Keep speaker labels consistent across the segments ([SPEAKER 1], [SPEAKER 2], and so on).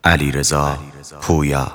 [SPEAKER 1] علیرضا پویا.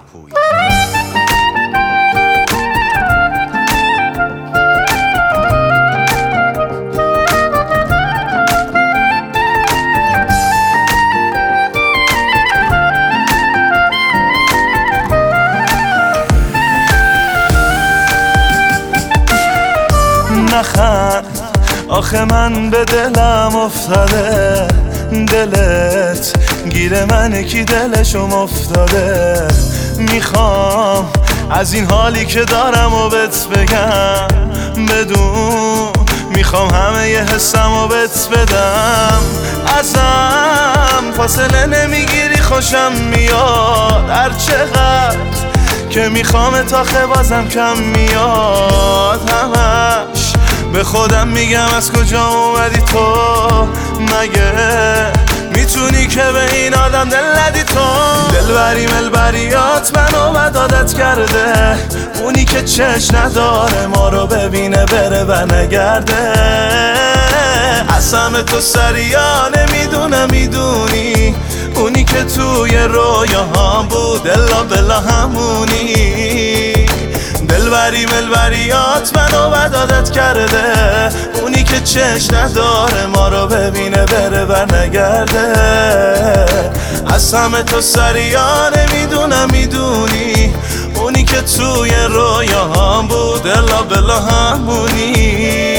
[SPEAKER 2] نخند آخه من به دلم افتاده، دلت گیر منه کی دلشم افتاده. میخوام از این حالی که دارم و بهت بگم، بدون میخوام همه ی حسم و بهت بدم. ازم فاصله نمیگیری خوشم میاد، هر چقدر که میخوام تا بازم کم میاد. همش به خودم میگم از کجا اومدی تو، مگه میتونی که به این آدم دل ندی تو؟ دلبری ملبریات منو بد عادت کرده، اونی که چشم نداره ما رو ببینه بره و نگرده. قسم تو سریا نمیدونم میدونی، اونی که توی رویاهام بود الا بلا همونی. دلبری ملبریات منو بد عادت کرده، اونی که چشم نداره ما رو ببینه بره و نگرده. قسم تو سریا نمیدونم میدونی، اونی که توی رویاهام بود الا بلا همونی.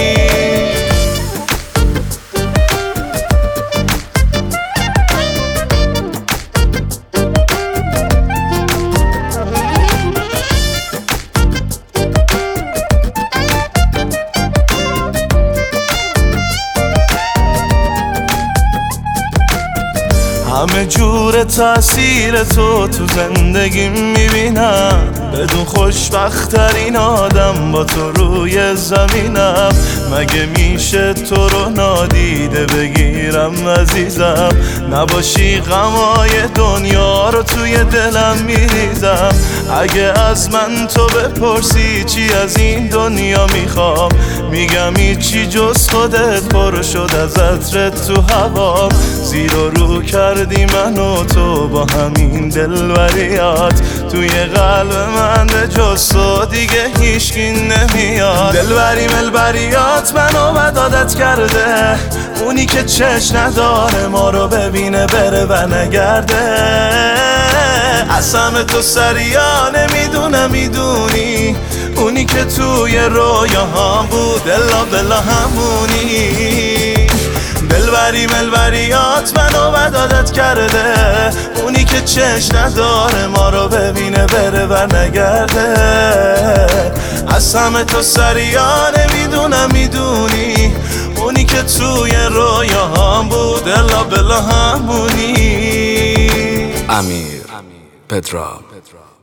[SPEAKER 2] همه جور تأثیر تو زندگیم میبینم، بدون خوشبخت‌ترین آدم با تو روی زمینم. مگه میشه تو رو نادیده بگیرم عزیزم، نباشی غمای دنیا رو توی دلم میریزم. اگه از من تو بپرسی چی از این دنیا میخوام، میگم هیچی جز خودت پر شد از عطرت تو هوام. زیر و رو کردی من و تو با همین دلبریات، توی قلب من به جز تو دیگه هیچکی نمیاد. دلبری ملبریات منو بد عادت کرده، اونی که چشم نداره ما رو ببینه بره و نگرده. قسم تو سریا نمیدونم میدونی، اونی که توی رویاهام بود الا بلا همونی. دلبری ملبریات منو بد عادت کرده، اونی که چشم نداره ما رو ببینه بره و نگرده. قسم تو سریا نمیدونم میدونی، اونی که توی رویاهام بود الا بلا همونی.
[SPEAKER 1] امیر پدرام.